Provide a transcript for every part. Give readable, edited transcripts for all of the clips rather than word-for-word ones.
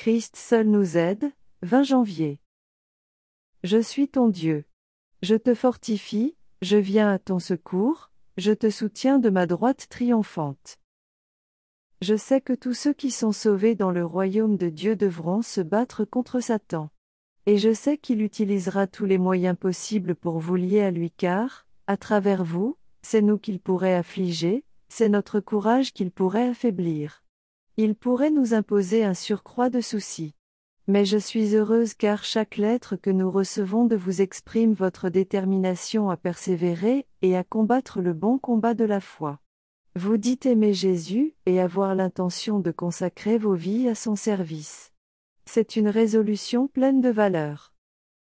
Christ seul nous aide, 20 janvier. Je suis ton Dieu. Je te fortifie, je viens à ton secours, je te soutiens de ma droite triomphante. Je sais que tous ceux qui sont sauvés dans le royaume de Dieu devront se battre contre Satan. Et je sais qu'il utilisera tous les moyens possibles pour vous lier à lui car, à travers vous, c'est nous qu'il pourrait affliger, c'est notre courage qu'il pourrait affaiblir. Il pourrait nous imposer un surcroît de soucis. Mais je suis heureuse car chaque lettre que nous recevons de vous exprime votre détermination à persévérer et à combattre le bon combat de la foi. Vous dites aimer Jésus et avoir l'intention de consacrer vos vies à son service. C'est une résolution pleine de valeur.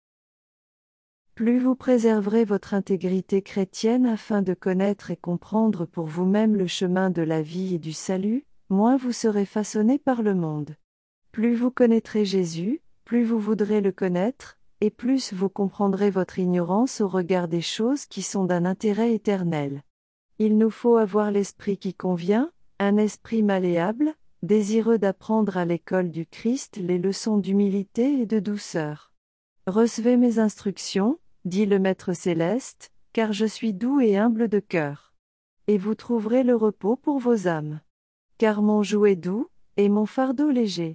Plus vous préserverez votre intégrité chrétienne afin de connaître et comprendre pour vous-même le chemin de la vie et du salut, moins vous serez façonné par le monde. Plus vous connaîtrez Jésus, plus vous voudrez le connaître, et plus vous comprendrez votre ignorance au regard des choses qui sont d'un intérêt éternel. Il nous faut avoir l'esprit qui convient, un esprit malléable, désireux d'apprendre à l'école du Christ les leçons d'humilité et de douceur. Recevez mes instructions, dit le Maître céleste, car je suis doux et humble de cœur. Et vous trouverez le repos pour vos âmes. Car mon joug est doux, et mon fardeau léger.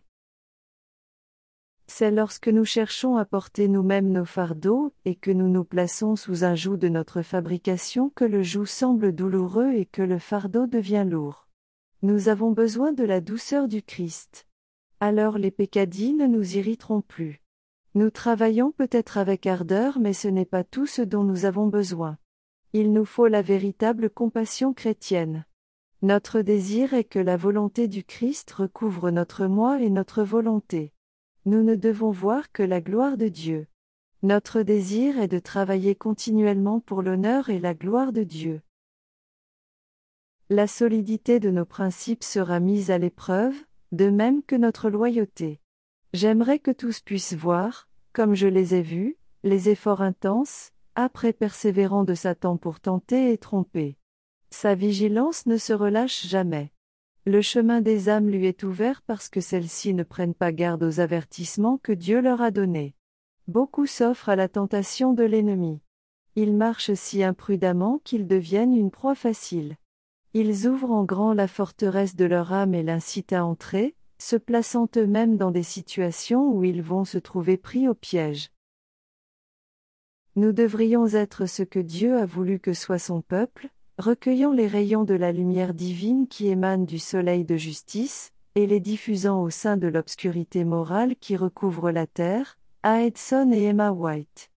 C'est lorsque nous cherchons à porter nous-mêmes nos fardeaux, et que nous nous plaçons sous un joug de notre fabrication que le joug semble douloureux et que le fardeau devient lourd. Nous avons besoin de la douceur du Christ. Alors les peccadilles ne nous irriteront plus. Nous travaillons peut-être avec ardeur mais ce n'est pas tout ce dont nous avons besoin. Il nous faut la véritable compassion chrétienne. Notre désir est que la volonté du Christ recouvre notre moi et notre volonté. Nous ne devons voir que la gloire de Dieu. Notre désir est de travailler continuellement pour l'honneur et la gloire de Dieu. La solidité de nos principes sera mise à l'épreuve, de même que notre loyauté. J'aimerais que tous puissent voir, comme je les ai vus, les efforts intenses, âpres et persévérants de Satan pour tenter et tromper. Sa vigilance ne se relâche jamais. Le chemin des âmes lui est ouvert parce que celles-ci ne prennent pas garde aux avertissements que Dieu leur a donnés. Beaucoup s'offrent à la tentation de l'ennemi. Ils marchent si imprudemment qu'ils deviennent une proie facile. Ils ouvrent en grand la forteresse de leur âme et l'incitent à entrer, se plaçant eux-mêmes dans des situations où ils vont se trouver pris au piège. Nous devrions être ce que Dieu a voulu que soit son peuple, recueillant les rayons de la lumière divine qui émane du soleil de justice, et les diffusant au sein de l'obscurité morale qui recouvre la terre, à Edson et Emma White.